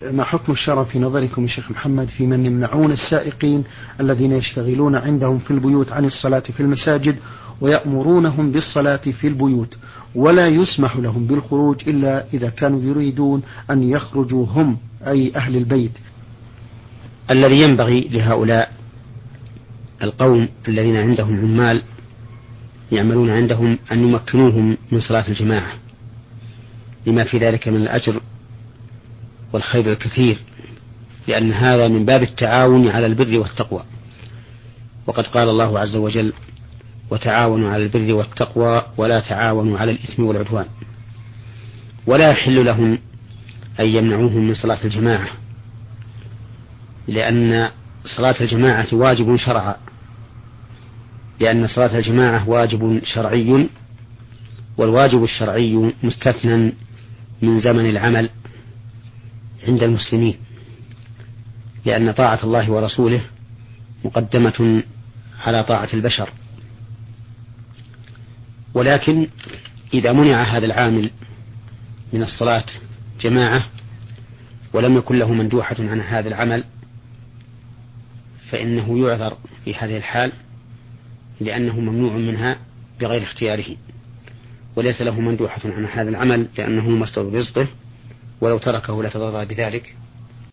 ما حكم الشرع في نظركم يا شيخ محمد في من يمنعون السائقين الذين يشتغلون عندهم في البيوت عن الصلاة في المساجد ويأمرونهم بالصلاة في البيوت ولا يسمح لهم بالخروج إلا إذا كانوا يريدون أن يخرجوا هم أي أهل البيت؟ الذي ينبغي لهؤلاء القوم الذين عندهم عمال يعملون عندهم أن يمكنوهم من صلاة الجماعة لما في ذلك من الأجر والخير الكثير، لأن هذا من باب التعاون على البر والتقوى، وقد قال الله عز وجل: وتعاونوا على البر والتقوى ولا تعاونوا على الإثم والعدوان. ولا يحل لهم أن يمنعوهم من صلاة الجماعة، لأن صلاة الجماعة واجب شرعا، لأن صلاة الجماعة واجب شرعي، والواجب الشرعي مستثنى من زمن العمل عند المسلمين، لأن طاعة الله ورسوله مقدمة على طاعة البشر. ولكن إذا منع هذا العامل من الصلاة جماعة ولم يكن له مندوحة عن هذا العمل فإنه يعذر في هذه الحال، لأنه ممنوع منها بغير اختياره، وليس له مندوحة عن هذا العمل لأنه مصدر رزقه، ولو تركه لتضرر بذلك.